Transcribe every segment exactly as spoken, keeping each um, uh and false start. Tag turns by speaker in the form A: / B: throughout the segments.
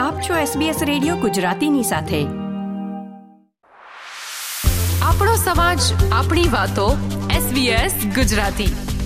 A: આપ છો SBS radio ગુજરાતીની સાથે.
B: આપણો સમાજ, આપણી વાતો. એસબીએસ ગુજરાતી.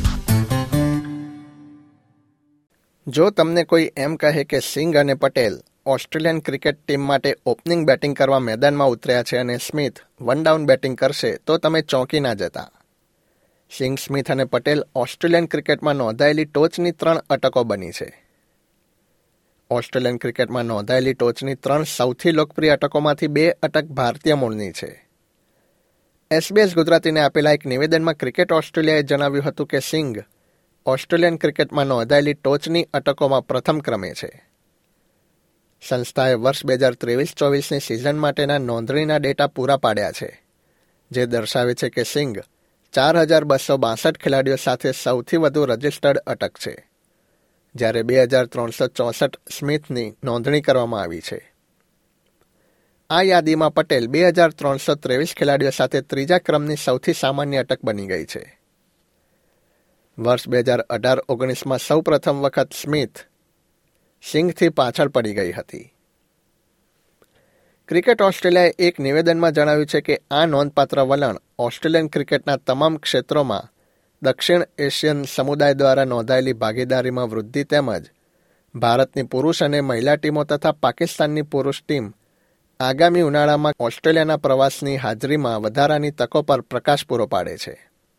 C: જો તમને કોઈ એમ કહે કે સિંઘ અને પટેલ ઓસ્ટ્રેલિયન ક્રિકેટ ટીમ માટે ઓપનિંગ બેટિંગ કરવા મેદાનમાં ઉતર્યા છે અને સ્મિથ વન ડાઉન બેટિંગ કરશે, તો તમે ચોંકી ના જતા. સિંઘ, સ્મિથ અને પટેલ ઓસ્ટ્રેલિયન ક્રિકેટમાં નોંધાયેલી ટોચની ત્રણ અટકો બની છે. ઓસ્ટ્રેલિયન ક્રિકેટમાં નોંધાયેલી ટોચની ત્રણ સૌથી લોકપ્રિય અટકોમાંથી બે અટક ભારતીય મૂળની છે. એસબીએસ ગુજરાતીને આપેલા એક નિવેદનમાં ક્રિકેટ ઓસ્ટ્રેલિયાએ જણાવ્યું હતું કે સિંઘ ઓસ્ટ્રેલિયન ક્રિકેટમાં નોંધાયેલી ટોચની અટકોમાં પ્રથમ ક્રમે છે. સંસ્થાએ વર્ષ બે હજાર ત્રેવીસ ચોવીસની સિઝન માટેના નોંધણીના ડેટા પૂરા પાડ્યા છે, જે દર્શાવે છે કે સિંઘ ચાર હજાર બસો બાસઠ ખેલાડીઓ સાથે સૌથી વધુ રજિસ્ટર્ડ અટક છે, જ્યારે બે હજાર ત્રણસો ચોસઠ સ્મિથની નોંધણી કરવામાં આવી છે. આ યાદીમાં પટેલ બે હજાર ત્રણસો ત્રેવીસ ખેલાડીઓ સાથે ત્રીજા ક્રમની સૌથી સામાન્ય અટક બની ગઈ છે. વર્ષ બે હજાર અઢાર ઓગણીસમાં સૌ પ્રથમ વખત સ્મિથ સિંઘથી પાછળ પડી ગઈ હતી. ક્રિકેટ ઓસ્ટ્રેલિયાએ એક નિવેદનમાં જણાવ્યું છે કે આ નોંધપાત્ર વલણ ઓસ્ટ્રેલિયન ક્રિકેટના તમામ ક્ષેત્રોમાં દક્ષિણ એશિયન સમુદાય દ્વારા નોંધાયેલી ભાગીદારીમાં વૃદ્ધિ તેમજ ભારતની પુરુષ અને મહિલા ટીમો તથા પાકિસ્તાનની પુરુષ ટીમ આગામી ઉનાળામાં ઓસ્ટ્રેલિયાના પ્રવાસની હાજરીમાં વધારાની તકો પર પ્રકાશ પૂરો પાડે છે.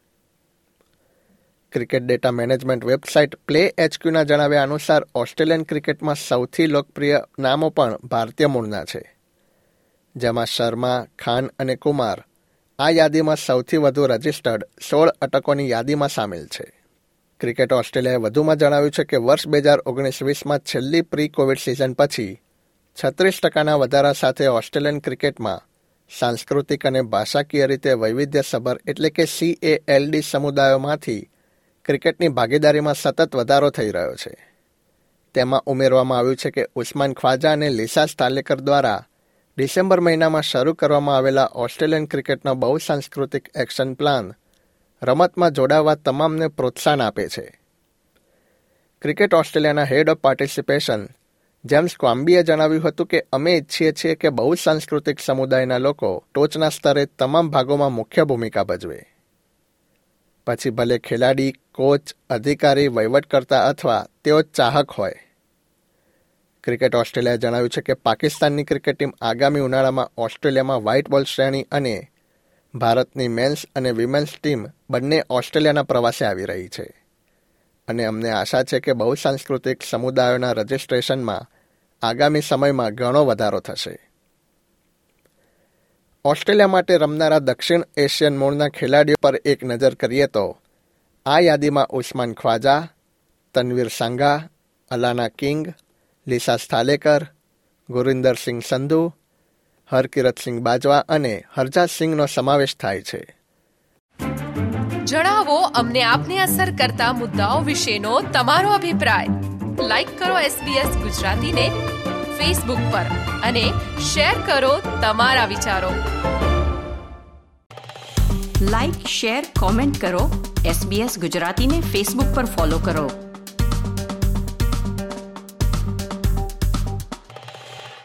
C: Cricket data management website play એચક્યુના જણાવ્યા અનુસાર ઓસ્ટ્રેલિયન ક્રિકેટમાં સૌથી લોકપ્રિય નામો પણ ભારતીય મૂળના છે, જેમાં શર્મા, ખાન અને કુમાર આ યાદીમાં સૌથી વધુ રજિસ્ટર્ડ સોળ અટકોની યાદીમાં સામેલ છે. ક્રિકેટ ઓસ્ટ્રેલિયાએ વધુમાં જણાવ્યું છે કે વર્ષ બે હજાર ઓગણીસ વીસમાં છેલ્લી પ્રી કોવિડ સિઝન પછી છત્રીસ ટકાના વધારા સાથે ઓસ્ટ્રેલિયન ક્રિકેટમાં સાંસ્કૃતિક અને ભાષાકીય રીતે વૈવિધ્યસભર એટલે કે સીએએલડી સમુદાયોમાંથી ક્રિકેટની ભાગીદારીમાં સતત વધારો થઈ રહ્યો છે. તેમાં ઉમેરવામાં આવ્યું છે કે ઉસ્માન ખ્વાજા અને લિસા સ્ટાલેકર દ્વારા ડિસેમ્બર મહિનામાં શરૂ કરવામાં આવેલા ઓસ્ટ્રેલિયન ક્રિકેટનો બહુસાંસ્કૃતિક એક્શન પ્લાન રમતમાં જોડાવા તમામને પ્રોત્સાહન આપે છે. ક્રિકેટ ઓસ્ટ્રેલિયાના હેડ ઓફ પાર્ટિસિપેશન જેમ્સ ક્વામ્બીએ જણાવ્યું હતું કે અમે ઈચ્છીએ છીએ કે બહુસાંસ્કૃતિક સમુદાયના લોકો ટોચના સ્તરે તમામ ભાગોમાં મુખ્ય ભૂમિકા ભજવે. પછી ભલે ખેલાડી, કોચ, અધિકારી, વહીવટકર્તા અથવા તેઓ ચાહક હોય. ક્રિકેટ ઓસ્ટ્રેલિયાએ જણાવ્યું છે કે પાકિસ્તાનની ક્રિકેટ ટીમ આગામી ઉનાળામાં ઓસ્ટ્રેલિયામાં વ્હાઇટ બોલ શ્રેણી અને ભારતની મેન્સ અને વિમેન્સ ટીમ બંને ઓસ્ટ્રેલિયાના પ્રવાસે આવી રહી છે અને અમને આશા છે કે બહુસાંસ્કૃતિક સમુદાયોના રજિસ્ટ્રેશનમાં આગામી સમયમાં ઘણો વધારો થશે. ઓસ્ટ્રેલિયા માટે રમનારા દક્ષિણ એશિયન મૂળના ખેલાડીઓ પર એક નજર કરીએ તો આ યાદીમાં Usman Khawaja, Tanveer Sangha, Alana King, Lisa Sthalekar, Gurinder Singh Sandhu, Harkirat Singh Bajwa અને હરજાત સિંઘનો સમાવેશ થાય છે.
B: જણાવો અમને આપને અસર કરતા મુદ્દાઓ વિશેનો તમારો અભિપ્રાય. લાઈક કરો એસબીએસ ગુજરાતીને ફેસબુક પર અને શેર કરો તમારા વિચારો.
A: લાઈક, શેર, કોમેન્ટ કરો. એસબીએસ ગુજરાતીને ફેસબુક પર ફોલો કરો.